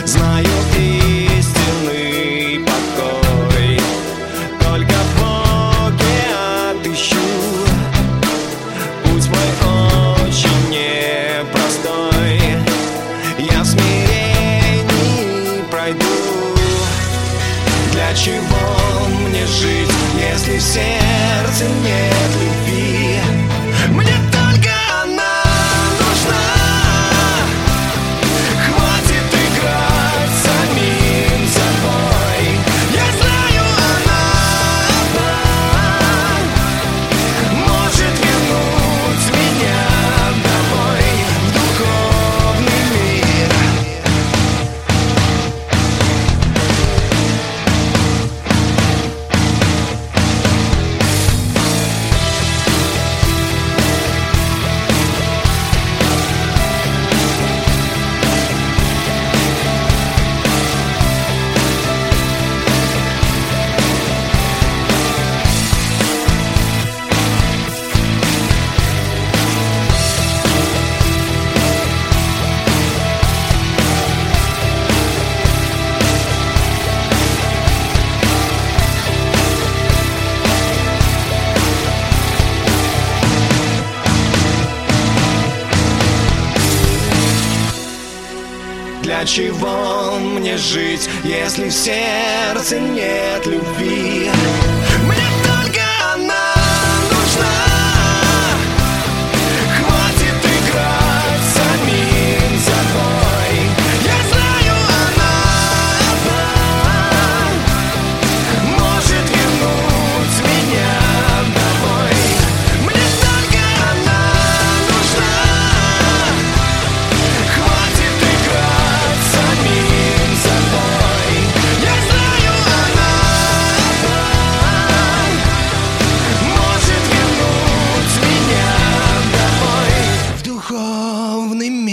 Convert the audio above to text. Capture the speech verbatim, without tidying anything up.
Знаю истинный покой, только в Боге отыщу. Путь мой очень непростой, я в смирении пройду. Для чего мне жить, если в сердце нет любви? Мне только она нужна. Хватит играть самим собой. Я знаю, она одна может вернуть меня домой, в духовный мир. Для чего мне жить, если в сердце нет любви? Мне только она нужна. Хватит играть самим собой. Я знаю, она одна может вернуть меня домой. Мне только она нужна. Хватит играть самим собой. Я знаю, она одна может вернуть меня домой, в духовный мир.